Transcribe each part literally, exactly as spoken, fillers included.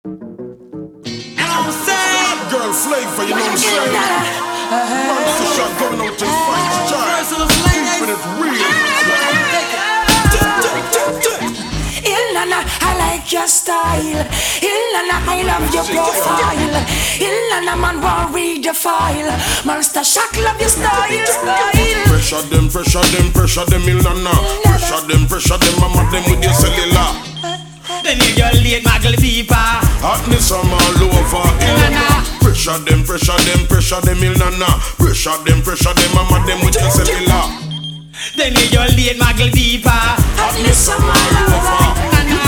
Girl flavor, you know what I'm saying? Monster shot going out to fight child. Keeping it real. Ilana, I like your style. Ilana, I love your profile. Ilana, man, won't read your file. Monster Shock, love your style, style. Pressure them, pressure them, pressure them, Ilana. Pressure them, pressure them, mama them with your cellular. Then you your late muggle people. Hotness from all over, Ilana. Pressure them, pressure them, pressure them, Ilana. Pressure them, pressure them, mama them with your cellular. Then you your late muggle people. Hotness from all over.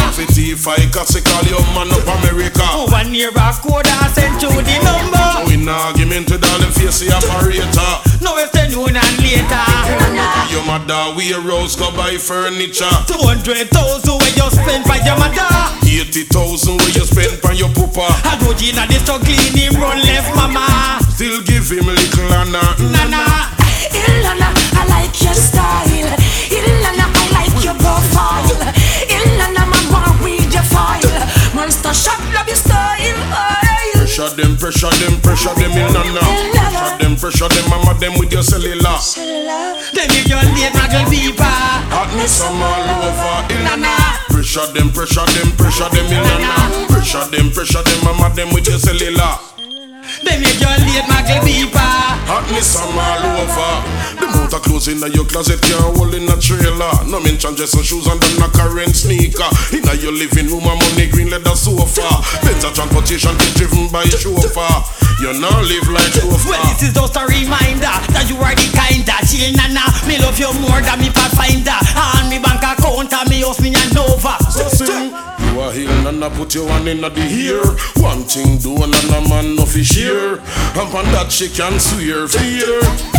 If I cause call your man up America. One year back code I sent you the number. So in argument with all them face the operator. No afternoon and later. Your mother we a rose go buy furniture. Two hundred thousand where you spend for your mother. Eighty thousand where you spend for your papa. I go in a this to clean him run left mama. Still give him little Anna. Nana. Ilana, I like your style. Ilana, I like your profile. Ilana, man, won't read your file. Monster Shock, love your style. Pressure them, pressure them, pressure them, Ilana. Pressure them, pressure them, mama them with your cellular. Then you your late muggle people. Hotness from all over, Ilana. Pressure them, pressure them, pressure them, Ilana. Pressure them, pressure them, mama them with your cellular. Then you your late muggle people. Hotness from all over. The motor clothes in your closet can't hold in a trailer. No mention dress and shoes and then a current sneaker. In your living room a money green leather sofa. Better transportation get driven by chauffeur. You not live like chauffeur. Well, this is just a reminder that you are the kind that chill nana. Me love you more than me pathfinder. And me bank account and me house me and over. So sing. You a hill nana put your one in the ear. One thing do nana man no fish here. And on that she can swear fear.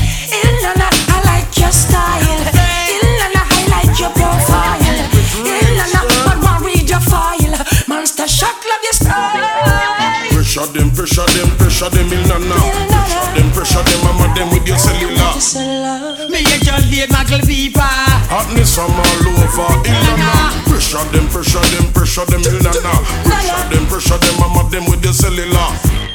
Ilana, I like your style. Ilana, I like your profile. Ilana, man, won't read your file. Monster Shock, love your style. Pressure them, pressure them, pressure them, Ilana. Pressure them, pressure them, mama them with your cellular. Me and your late muggle people. Hotness from all over, Ilana. Pressure them, pressure them, pressure them, Ilana. Pressure them, pressure them, mama them with your cellular.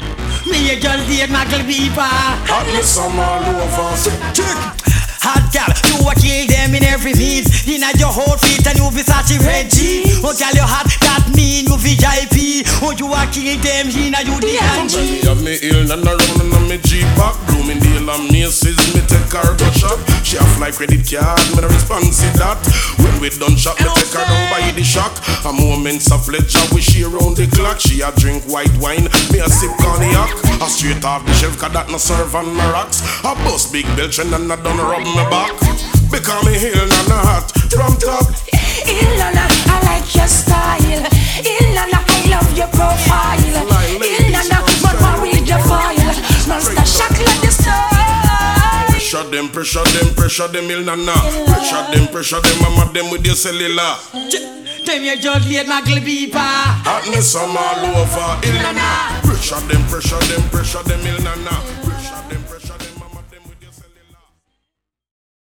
Me and your late muggle people. Hotness from all over. Check. Hot gal, you a kill them in every means. In your whole feet and you Versace red jeans. Oh gal you hot, that mean you V I P. Oh you a kill them, in a you the hand. Me have me ill and around and me G-Pack. Bloomingdale and Macy's, me take her to shop. She have like credit card, me no response to that. When we done shop, me take her down by the shack. A moments of pleasure we share round the clock. She a drink white wine, me a sip cognac. A straight off the shelf, cause that no serve on my rocks. A bust big belch and I done rub me back. Because me hill and a hot from top. Ilana, I like your style. Ilana, I love your profile. Ilana, man, won't read your file. Monster Shock, love your style. Pressure them, pressure them, pressure them, Ilana. Pressure them, pressure them, mama them with your cellular. Them you just late muggle people. Hotness from all over, Ilana. Pressure them, pressure them, pressure them, Ilana.